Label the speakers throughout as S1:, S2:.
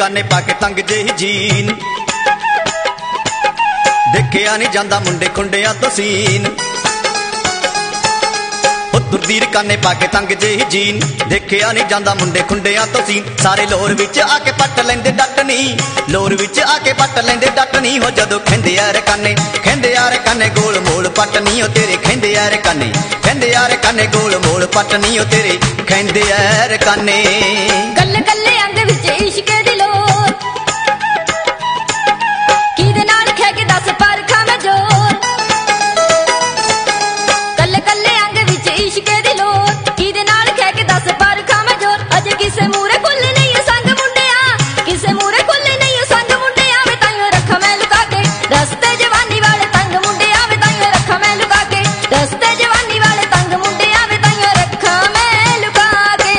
S1: काने पाके तंग जेही जीन, देखिया नहीं जांदा मुंडे खुंडियां तो सीन। तुरदीर काने पाके तंग जेही जीन, देखिया नहीं जांदा मुंडे खुंडियां तो सीन। सारे लोर विच आके पट लेंदे डटनी, लोर विच आके पट लेंदे डटनी। हो जदों खेंदे यार काने गोल मोल पटनी। हो तेरे खेंदे यार काने गोल मोल पटनी। हो तेरे खेंदे यार काने।
S2: गल गल्ले अंग विच इश्क दी लोर, किदे नाल खे के दस परखा मैं जोर। गल गल्ले अंग विच इश्क दी लोर, किदे नाल खे के दस परखा मैं जोर। अजे किसे मूरे खुल नहीं संग मुंडिया, किसे मूरे खुल नहीं संग मुंडिया। वे ताइयों रखा मैं लुका के रस्ते जवानी वाले तंग मुंडिया। वे ताइयों रखा मैं लुका के रस्ते जवानी वाले तंग मुंडिया। वे ताइयों रखा मैं लुका के।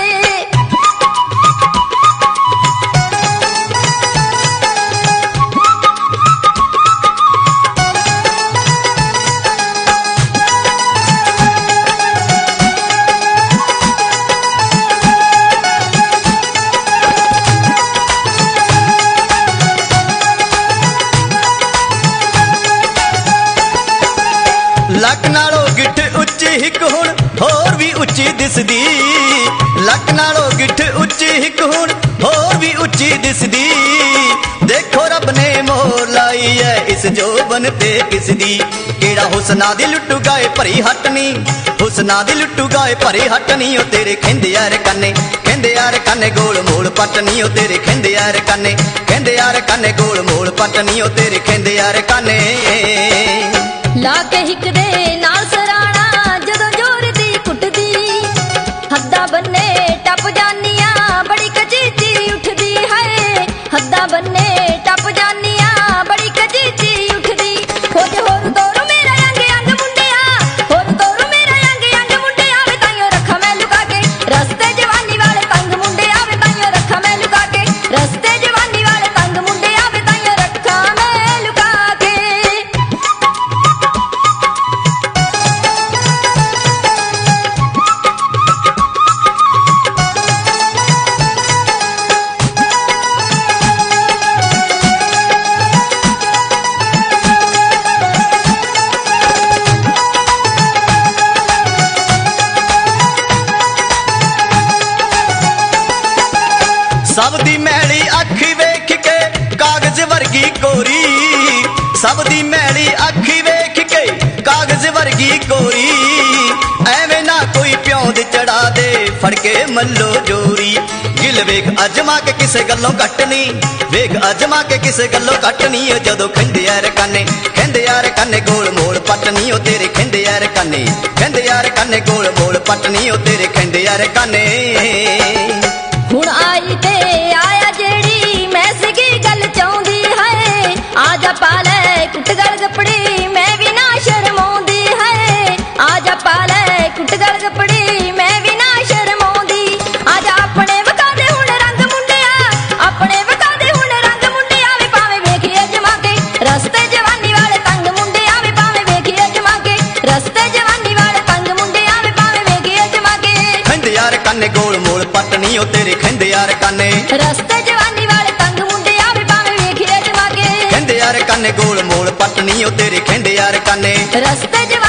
S1: लक नालों गिठ उच्ची हिक हुण होर भी उच्ची दिसदी। लक नालों गिठ उच्ची हिक हुण होर भी उच्ची दिसदी। देखो रब ने मोहर लाई है इस जोबन ते किसदी। केड़ा हुसना दी लुट्टू गाए भरी हटनी, हुसना दी लुट्टू गाए भरी हटनी। ओ तेरे खेंदे यार काने गोल मोल पटनी। ओ तेरे खेंदे यार काने गोल मोल पटनी। ओ तेरे खेंदे यार काने।
S2: ला के हिक दे नाल सराणा जदों जोर दी कुटदी। हद्दा बन्ने टप जानियां बड़ी कचीची उठदी है। हद्दा बन्ने टप जानियां बड़ी कचीची उठदी। खोज होर तोरू मेरा अंग मुंडिया, होर तोरू मेरा अंग मुंडिया। वे ताइयों रखा मैं लुका के रस्ते जवानी वाले तंग मुंडिया। वे ताइयों रखा मैं लुका के रस्ते जवानी वाले तंग मुंडिया। वे ताइयों रखा मैं लुका के।
S1: सब दी मैली अखी वेख के कागज वर्गी कोरी। सब दी मैली अखी वेख के कागज वर्गी कोरी। एवें ना कोई प्योंद चढ़ा दे फड़ के मल्लो जोरी। गिल वेख अजमा के किसे गल्लों कटनी, वेख अजमा के किसे गल्लों कटनी। ओ जदों खेंदे यार काने गोल मोल पटनी। ओ तेरे खेंदे यार काने गोल मोल पटनी। ओ तेरे खेंदे यार काने।
S2: हुण आई ते आया जेड़ी मैं सिगी गल चाहुंदी है। आजा पाले कुटगल गपड़ी मैं भी ना शर्माउंदी है। आजा पाले कुटगल गपड़ी मैं भी ना शर्माउंदी। आजा अपने वका दे हुण रंग मुंडिया, अपने वका दे हुण रंग मुंडिया। वे पावे वेखी अजमा के रस्ते जवानी वाले तंग मुंडिया। वे पावे वेखी अजमा के रस्ते जवानी वाले तंग मुंडिया। वे पावे वेखी अजमा के
S1: खेंदे यार काने गोल मोल पटनी। ओ तेरे खेंदे यार काने
S2: रस्ते जवानी वाले तंग मुंडिया। वे पावे वेखी अजमा के
S1: खेंदे यार काने गोल मोल पटनी। ओ तेरे खेंदे यार काने
S2: रस्ते